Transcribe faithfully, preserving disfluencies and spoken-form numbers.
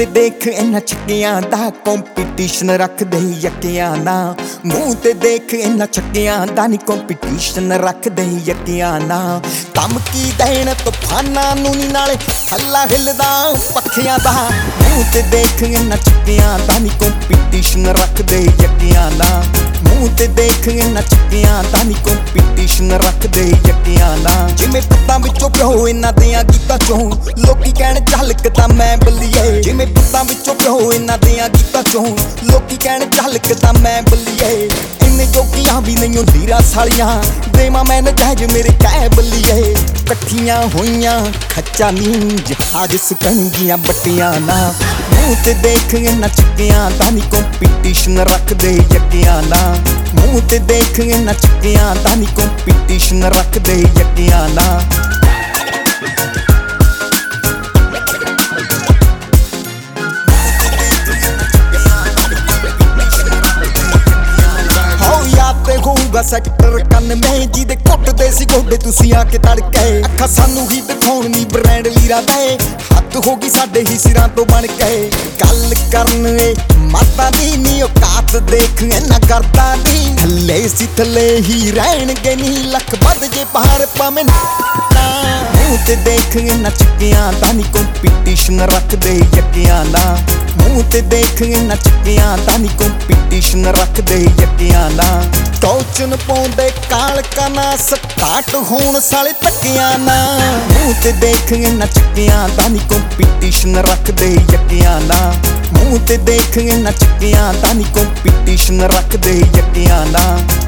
ते देख इन्हां छक्कियां दा कंपीटीशन रख दे यकियां ना। मूंह ते देख इन्हां छक्कियां दा नी कंपीटीशन रख दे यकियां ना। धमकी देण तूफानां नूं नी नाले थल्ला हिलदा पखियां दा। मूंह ते देख इन्हां छक्कियां दा नी कंपीटीशन रख दे यकियां ना। मूंह ते देख इन्हां छक्कियां दा नी कंपीटीशन रख दे यकियां ना। जिवें पुत्तां विचों प्यो इन्हां दियां गीतां चों लोकी कहण झलकदा मैं बल्लीए। जिवें पुत्तां विचों प्यो इन्हां दियां गीतां चों लोकी कहण झलकदा मैं बल्लीए। इन्ने जोगियां भी नहीं लीरा सालियां देवां मैं नजायज मेरे कै बल्लीए। कट्ठियां होइयां खच्चा नी जहाज सकणगियां बट्टियां ना। मूंह ते देख इन्हां छक्कियां दा नी कंपीटीशन रख दे यकियां ना। मूंह ते देख इन्हां छक्कियां दा नी कंपीटीशन रख दे यकियां ना। सैक्टर कानवे जिहदे घुटदे सी गोडे तुसीं आके तड़के। अखां सानू ही दिखाउण नी ब्रांड लीरा दे हद हो गई साडे ही सिरां तो बन के। गल करन ए माता दी नी औकात देख इन्हां करदा दी। थल्ले सी थल्ले ही रहणगे नी लख वध जे बाहर पावें ना। मूंह ते देख इन्हां छक्कियां दा नी कंपीटीशन रख दे यकियां ना। मूंह ते देख इन्हां छक्कियां दा नी कंपीटीशन रख दे यकियां ना। टोचन पाउंदे कालका ना स्टार्ट होण साले धक्कियां ना। मूंह ते देख इन्हां छक्कियां दा नी कंपीटीशन रख दे यकियां ना। मूंह ते देख इन्हां छक्कियां दा नी कंपीटीशन रख दे यकियां ना।